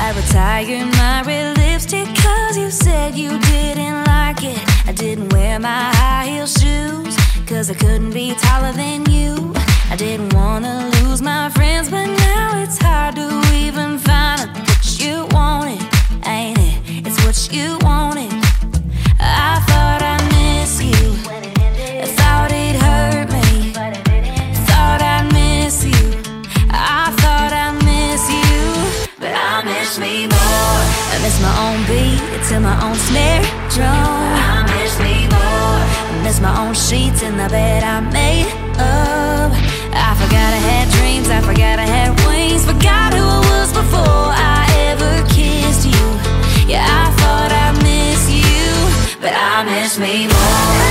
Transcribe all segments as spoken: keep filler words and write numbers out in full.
I retired my red lipstick cause you said you didn't like it. I didn't wear my high heel shoes cause I couldn't be taller than you. I didn't wanna lose my friends, but now it's hard to even find out what you wanted, ain't it? It's what you wanted. I thought I miss you, I thought it hurt me, thought I'd miss you, I thought I miss you, but I miss me more. I miss my own beat to my own snare drum. I miss me more. I miss my own sheets in the bed I made up. I forgot I had dreams, I forgot I had wings, forgot who I was before I ever kissed you. Yeah, I thought I miss you, but I miss me more.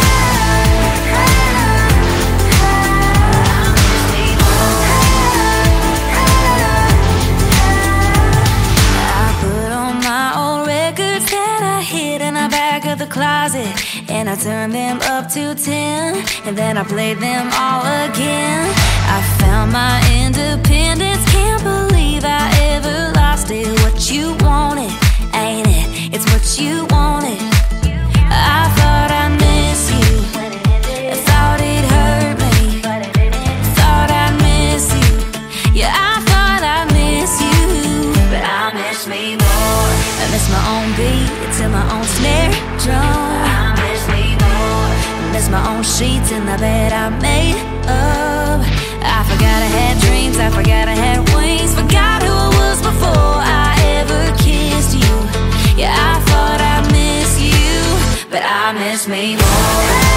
Closet, and I turned them up to ten, and then I played them all again. I found my independence, can't believe I ever lost it. What you wanted, ain't it? It's what you wanted. I thought I miss you, I thought it hurt me, thought I'd miss you. Yeah, I thought I miss you, but I miss me more. I miss my own beat to my own snare drum. I miss me more. I miss my own sheets in the bed I made up. I forgot I had dreams, I forgot I had wings, forgot who I was before I ever kissed you. Yeah, I thought I miss you, but I miss me more.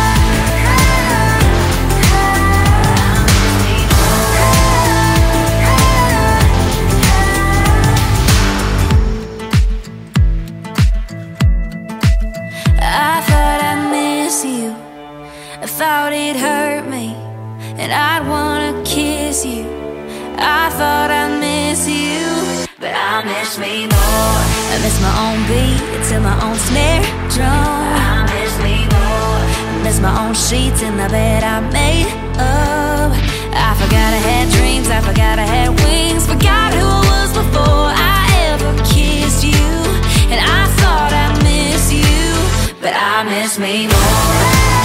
I thought it hurt me, and I'd wanna kiss you. I thought I miss you, but I miss me more. I miss my own beat to my own snare drum. I miss me more. I miss my own sheets in the bed I made up. I forgot I had dreams, I forgot I had wings, forgot who I was before I ever kissed you. And I thought I miss you, but I miss me more.